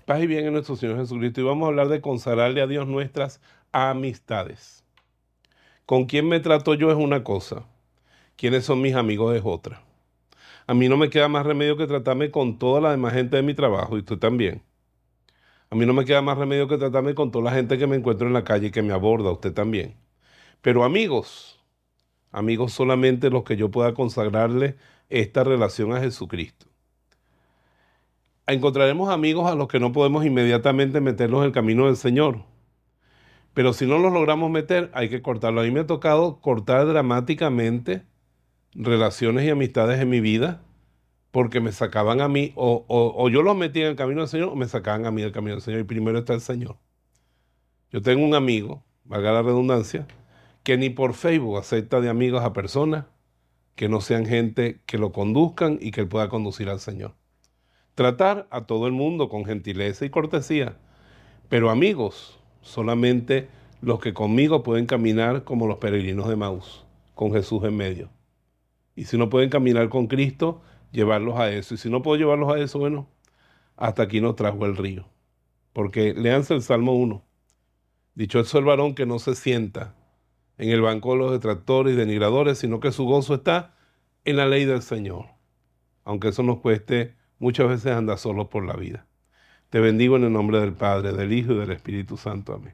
Paz y bien en nuestro Señor Jesucristo. Y vamos a hablar de consagrarle a Dios nuestras amistades. Con quién me trato yo es una cosa. Quiénes son mis amigos es otra. A mí no me queda más remedio que tratarme con toda la demás gente de mi trabajo, y tú también. A mí no me queda más remedio que tratarme con toda la gente que me encuentro en la calle y que me aborda, usted también. Pero amigos solamente los que yo pueda consagrarle esta relación a Jesucristo. Encontraremos amigos a los que no podemos inmediatamente meterlos en el camino del Señor. Pero si no los logramos meter, hay que cortarlo. A mí me ha tocado cortar dramáticamente relaciones y amistades en mi vida porque me sacaban a mí, o yo los metía en el camino del Señor, o me sacaban a mí del camino del Señor. Y primero está el Señor. Yo tengo un amigo, valga la redundancia, que ni por Facebook acepta de amigos a personas que no sean gente que lo conduzcan y que él pueda conducir al Señor. Tratar a todo el mundo con gentileza y cortesía, pero amigos, solamente los que conmigo pueden caminar como los peregrinos de Maús, con Jesús en medio. Y si no pueden caminar con Cristo, llevarlos a eso. Y si no puedo llevarlos a eso, bueno, hasta aquí nos trajo el río. Porque léanse el Salmo 1. Dichoso el varón que no se sienta en el banco de los detractores y denigradores, sino que su gozo está en la ley del Señor. Aunque eso nos cueste muchas veces andar solos por la vida. Te bendigo en el nombre del Padre, del Hijo y del Espíritu Santo. Amén.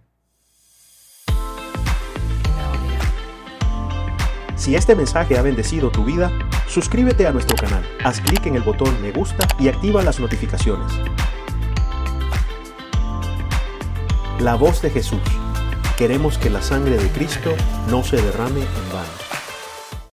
Si este mensaje ha bendecido tu vida, suscríbete a nuestro canal, haz clic en el botón me gusta y activa las notificaciones. La voz de Jesús. Queremos que la sangre de Cristo no se derrame en vano.